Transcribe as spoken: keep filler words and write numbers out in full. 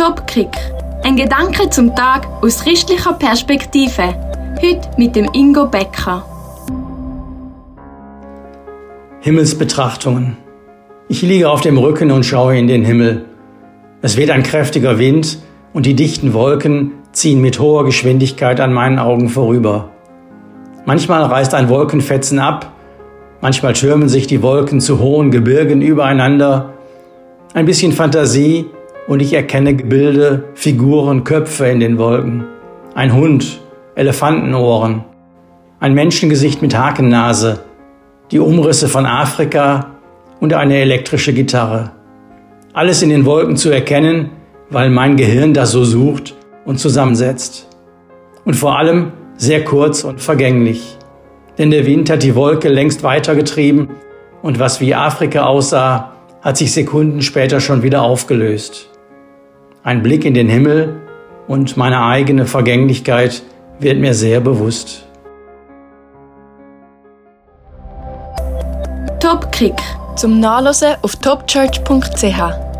Top-Kick. Ein Gedanke zum Tag aus christlicher Perspektive. Heute mit dem Ingo Becker. Himmelsbetrachtungen. Ich liege auf dem Rücken und schaue in den Himmel. Es weht ein kräftiger Wind und die dichten Wolken ziehen mit hoher Geschwindigkeit an meinen Augen vorüber. Manchmal reißt ein Wolkenfetzen ab, manchmal türmen sich die Wolken zu hohen Gebirgen übereinander. Ein bisschen Fantasie und ich erkenne Gebilde, Figuren, Köpfe in den Wolken. Ein Hund, Elefantenohren, ein Menschengesicht mit Hakennase, die Umrisse von Afrika und eine elektrische Gitarre. Alles in den Wolken zu erkennen, weil mein Gehirn das so sucht und zusammensetzt. Und vor allem sehr kurz und vergänglich. Denn der Wind hat die Wolke längst weitergetrieben und was wie Afrika aussah, hat sich Sekunden später schon wieder aufgelöst. Ein Blick in den Himmel und meine eigene Vergänglichkeit wird mir sehr bewusst. Top-Kick. Zum Nachlesen auf top church punkt c h.